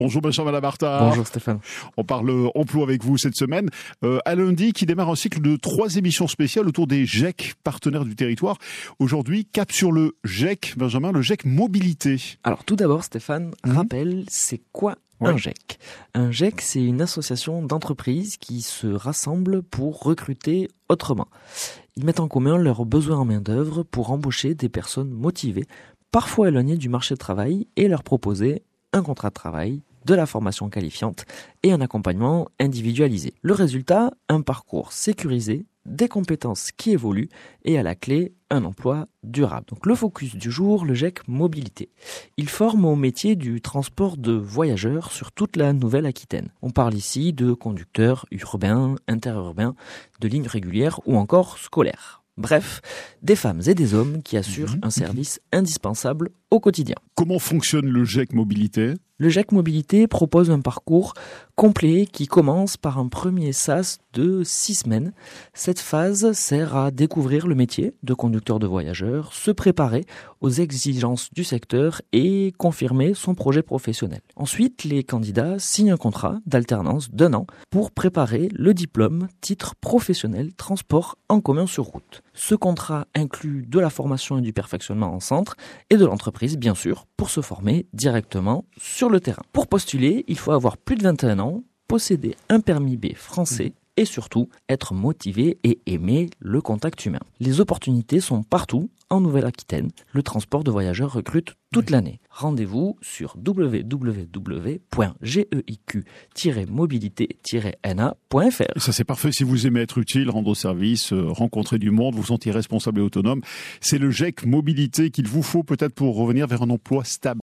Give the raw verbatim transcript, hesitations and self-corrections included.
Bonjour Benjamin Lamartard. Bonjour Stéphane. On parle emploi avec vous cette semaine. Euh, à lundi, qui démarre un cycle de trois émissions spéciales autour des G E C, partenaires du territoire. Aujourd'hui, cap sur le G E C, Benjamin, le G E C Mobilité. Alors tout d'abord Stéphane, mmh. rappelle, c'est quoi un ouais. G E C? Un G E C, c'est une association d'entreprises qui se rassemblent pour recruter autrement. Ils mettent en commun leurs besoins en main-d'œuvre pour embaucher des personnes motivées, parfois éloignées du marché du travail, et leur proposer un contrat de travail, de la formation qualifiante et un accompagnement individualisé. Le résultat, un parcours sécurisé, des compétences qui évoluent et à la clé, un emploi durable. Donc le focus du jour, le G E C Mobilité. Il forme au métier du transport de voyageurs sur toute la Nouvelle-Aquitaine. On parle ici de conducteurs urbains, interurbains, de lignes régulières ou encore scolaires. Bref, des femmes et des hommes qui assurent mmh, un service mmh. indispensable au quotidien. Comment fonctionne le G E C Mobilité ? Le G E C Mobilité propose un parcours complet qui commence par un premier S A S de six semaines. Cette phase sert à découvrir le métier de conducteur de voyageurs, se préparer aux exigences du secteur et confirmer son projet professionnel. Ensuite, les candidats signent un contrat d'alternance d'un an pour préparer le diplôme titre professionnel transport en commun sur route. Ce contrat inclut de la formation et du perfectionnement en centre et de l'entreprise, bien sûr, pour se former directement sur le terrain. Pour postuler, il faut avoir plus de vingt et un ans, posséder un permis B français et surtout être motivé et aimer le contact humain. Les opportunités sont partout en Nouvelle-Aquitaine. Le transport de voyageurs recrute toute l'année. Rendez-vous sur w w w point g e i q tiret mobilité tiret n a point f r. Ça c'est parfait si vous aimez être utile, rendre service, euh, rencontrer du monde, vous sentir responsable et autonome. C'est le G E C Mobilité qu'il vous faut peut-être pour revenir vers un emploi stable.